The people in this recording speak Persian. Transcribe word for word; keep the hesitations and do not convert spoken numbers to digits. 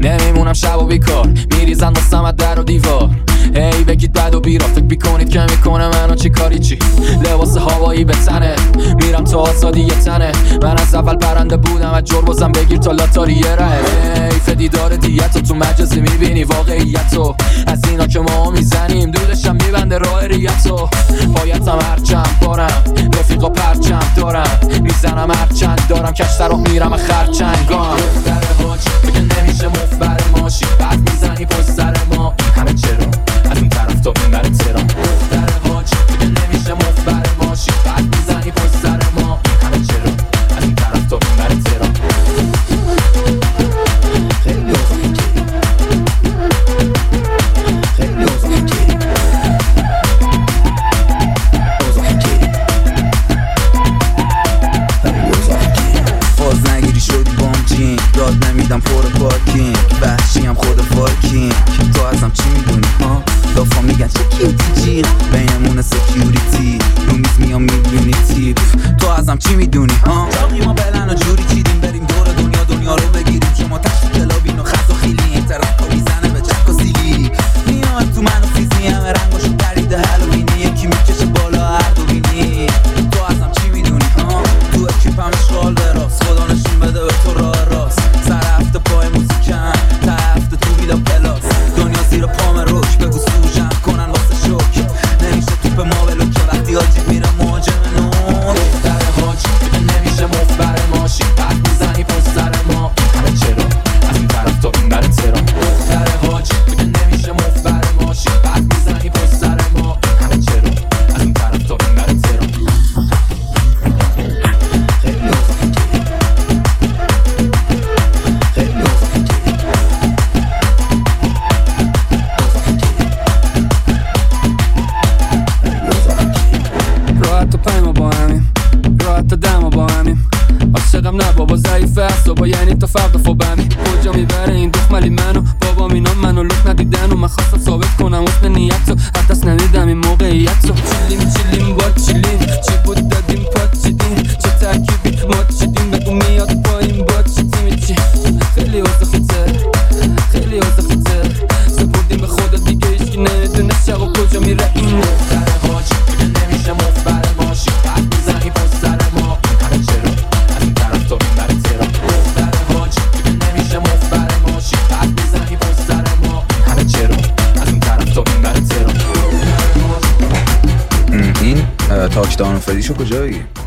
نمیمونم شب و بیکار، میریزن واسم از در و دیوار. هی بگید بد و بیرا، فکر بیکنید که میکنه منو چی کاری چی. لباس هوایی به تنه، میرم تا آزادی یه تنه. من از اول پرنده بودم، از جربازم بگیر تا لاتاری یه ره. حیف دیدار دیتو، تو مجازی میبینی واقعیتو. از اینا که ما میزنیم دودشم میبنده راه ریتو. پایتم هرچند بارم، رفیقا پرچم دارم، میزنم هرچند دارم، کشتر رو میرم خرچنگام. دختر حاج بگه نمیشه مفبر ماشی، بعد میزنی پشت سر ما. همه چرا از اون طرف تا این بره ترام. دختر حاج بگه نمیشه مفبر ماشی، بعد میزنی پشت سر ما. همه چرا از اون طرف تا این بره ترام. خیلی اوضاع خیلی اوضاع فاز نگیری شدی بامچین، داد نمیدم پر پارکینگ، وحشیم خود فارکینگ. تو ازم چی میدونی ها؟ لافا میگن چه کیوتی جیغ، بینمون سکیوریتی رو میز میام میبینی تیپ. تو ازم چی میدونی ها؟ چاقی ما بلن و جوری چیدیم بریم دور دنیا دنیا رو بگیریم. شما تشت کلابین و خط و خیلی این طرف کا میزنه به چک و سیلی. میام تو منو فیزی همه رنگاشو پریده هالوینی، یکی میکشه بالا هر دو بینی. تو ازم چی میدونی ها؟ تو اکیپم اشغال دراز، خدا نشون بده به تو راه راست. سر هفته پای موزیکم، تا هفته تو ویلا پلاس. دنیا زیر پام روش بگو سوژم کنن واسه شوک. نمیشه توپ ما بلو که وقتی آجیب میره مهاجم نون. دختر حاج بگه نمیشه مفبر ماشی، بعد میزنی پشت سر ما. همه چرا از این طرف تا این بره ترام. دختر حاج بگه نمیشه مفبر ماشی، بعد میزنی پشت سر ما. همه چرا از این طرف تا این بره ترام. خیلی اوضاع خیلی اوضاع راحت و پیما با همیم، راحت و دما با همیم. عاشقم نه بابا ضعیف است و با یعنی تا فردا فوبمی. کجا میبره این دخملی منو؟ بابا اینا منو لخ ندیدن و من خواستم ثابت کنم حسن نیت رو. از دست نمیدم این موقعیت رو. چیلیم چیلیم با چیلیم، چی بود دادیم پات چیدیم. چه ترکیبی ما چیدیم، بگو میاد پایین با چی تیمی چی. خیلی اوضاع خیته، خیلی اوضاع خیته. سپردیم به خدا دیگه هیچکی نمیدونه شب و کجا میره این. دختر حاج بگه نمیشه مفبر ماشی، بعد میزنی پشت سر ما. همه چرا از این طرف تا این بره ترام. دختر حاج بگه نمیشه مفبر ماشی، بعد میزنی پشت سر ما. همه چرا از این طرف تا این بره ترام. این تاکدان فریشو کجا بگی؟